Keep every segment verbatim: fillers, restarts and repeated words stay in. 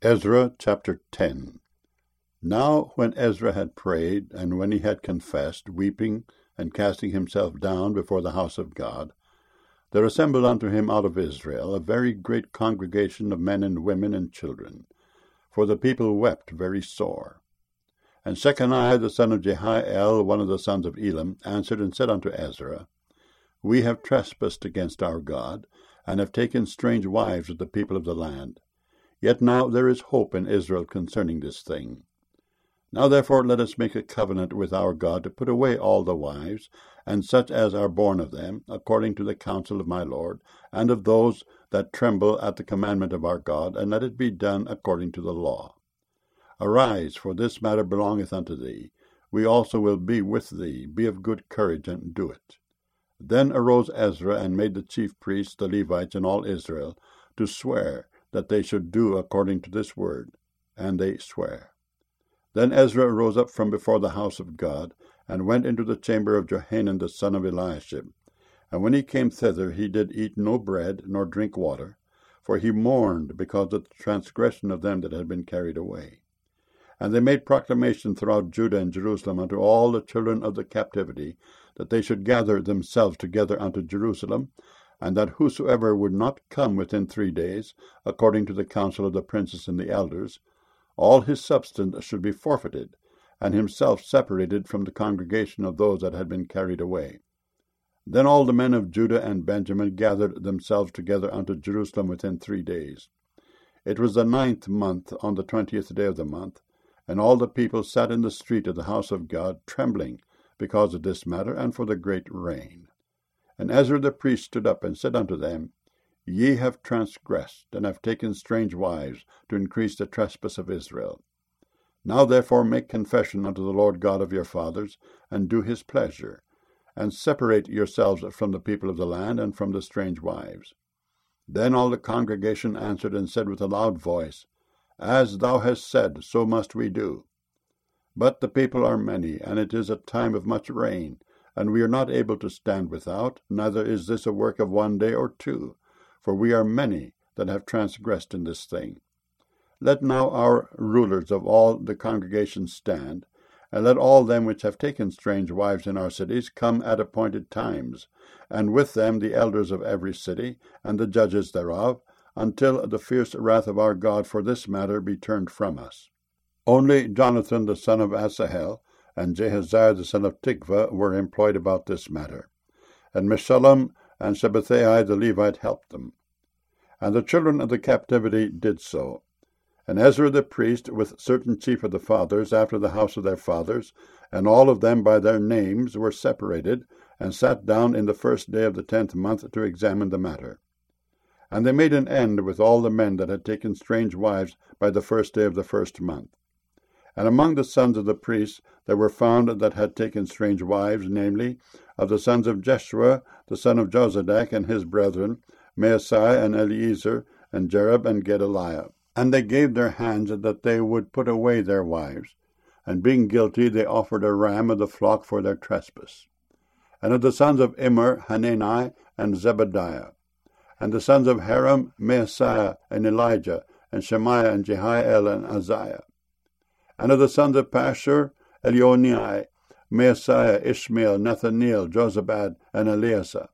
Ezra chapter ten. Now when Ezra had prayed, and when he had confessed, weeping and casting himself down before the house of God, there assembled unto him out of Israel a very great congregation of men and women and children, for the people wept very sore. And Shechaniah the son of Jehiel, one of the sons of Elam, answered and said unto Ezra, We have trespassed against our God, and have taken strange wives of the people of the land. Yet now there is hope in Israel concerning this thing. Now therefore let us make a covenant with our God to put away all the wives, and such as are born of them, according to the counsel of my Lord, and of those that tremble at the commandment of our God, and let it be done according to the law. Arise, for this matter belongeth unto thee. We also will be with thee. Be of good courage, and do it. Then arose Ezra, and made the chief priests, the Levites, and all Israel, to swear that they should do according to this word, and they swear. Then Ezra rose up from before the house of God, and went into the chamber of Johanan the son of Eliashib. And when he came thither, he did eat no bread, nor drink water, for he mourned because of the transgression of them that had been carried away. And they made proclamation throughout Judah and Jerusalem unto all the children of the captivity, that they should gather themselves together unto Jerusalem, and that whosoever would not come within three days, according to the counsel of the princes and the elders, all his substance should be forfeited, and himself separated from the congregation of those that had been carried away. Then all the men of Judah and Benjamin gathered themselves together unto Jerusalem within three days. It was the ninth month, on the twentieth day of the month, and all the people sat in the street of the house of God, trembling because of this matter, and for the great rain. And Ezra the priest stood up and said unto them, Ye have transgressed, and have taken strange wives, to increase the trespass of Israel. Now therefore make confession unto the Lord God of your fathers, and do his pleasure, and separate yourselves from the people of the land, and from the strange wives. Then all the congregation answered and said with a loud voice, As thou hast said, so must we do. But the people are many, and it is a time of much rain, and we are not able to stand without, neither is this a work of one day or two, for we are many that have transgressed in this thing. Let now our rulers of all the congregation stand, and let all them which have taken strange wives in our cities come at appointed times, and with them the elders of every city, and the judges thereof, until the fierce wrath of our God for this matter be turned from us. Only Jonathan the son of Asahel, and Jehaziah the son of Tikvah were employed about this matter. And Meshullam and Shabbethai the Levite helped them. And the children of the captivity did so. And Ezra the priest, with certain chief of the fathers, after the house of their fathers, and all of them by their names, were separated, and sat down in the first day of the tenth month to examine the matter. And they made an end with all the men that had taken strange wives by the first day of the first month. And among the sons of the priests there were found that had taken strange wives, namely, of the sons of Jeshua, the son of Jozadak, and his brethren, Maasai and Eliezer, and Jerub and Gedaliah. And they gave their hands that they would put away their wives. And being guilty, they offered a ram of the flock for their trespass. And of the sons of Immer, Hanani, and Zebadiah. And the sons of Haram, Maasai, and Elijah, and Shemaiah, and Jehiel, and Uzziah. And of the sons of Pashur, Elionai, Maaseiah, Ishmael, Nathaniel, Jozabad, and Eleazar.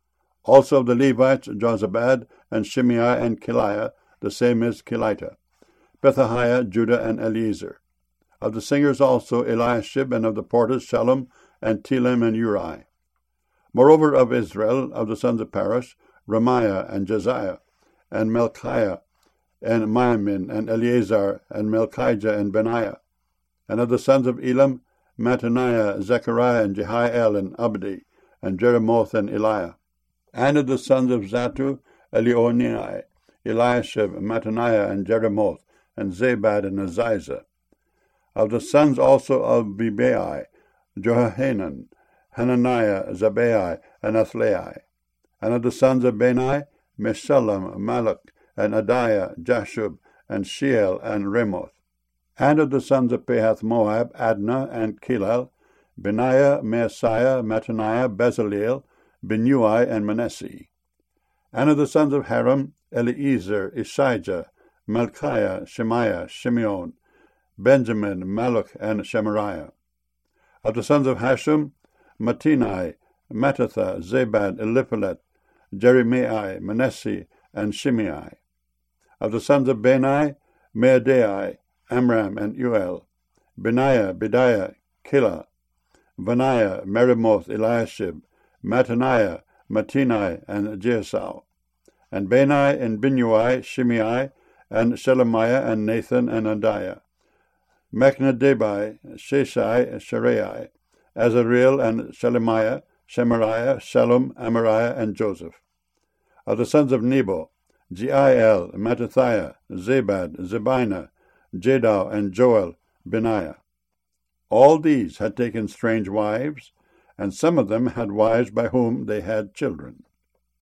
Also of the Levites, Jozabad, and Shimei, and Kiliah, the same is Kelita, Pethahiah, Judah, and Eliezer. Of the singers also, Eliashib, and of the porters, Shallum, and Telem, and Uri. Moreover of Israel, of the sons of Parosh, Ramiah, and Josiah, and Melchiah, and Maamin, and Eleazar, and Melchijah, and Benaiah. And of the sons of Elam, Mattaniah, Zechariah, and Jehiel, and Abdi, and Jeremoth, and Eliah. And of the sons of Zatu, Elionai, Eliashib, Mattaniah, and Jeremoth, and Zabad, and Aziza. Of the sons also of Bebai, Johanan, Hananiah, Zabai, and Athlai. And of the sons of Bani, Meshullam, Malach, and Adiah, Jashub, and Sheel, and Remoth. And of the sons of Pahath Moab, Adnah, and Kilal, Benaiah, Maaseiah, Mattaniah, Bezaleel, Binui, and Manasseh. And of the sons of Haram, Eliezer, Ishijah, Malchiah, Shemaiah, Shimeon, Benjamin, Malach, and Shemariah. Of the sons of Hashum, Matinai, Mattatha, Zabad, Eliphalet, Jeremiah, Manasseh, and Shimei. Of the sons of Bani, Meadai, Amram, and Uel, Benaiah, Bediah, Kila, Vaniah, Merimoth, Eliashib, Mattaniah, Matinai, and Jesau. And Bani and Binnui, Shimei, and Shelemiah, and Nathan, and Adiah. Machnadebai, Sheshai, Sharai, Azareel, and Shelemiah, Shemariah, Shalom, Amariah, and Joseph. Of the sons of Nebo, Jeiel, Mattathiah, Zabad, Zebina, Jedau, and Joel, Benaiah. All these had taken strange wives, and some of them had wives by whom they had children.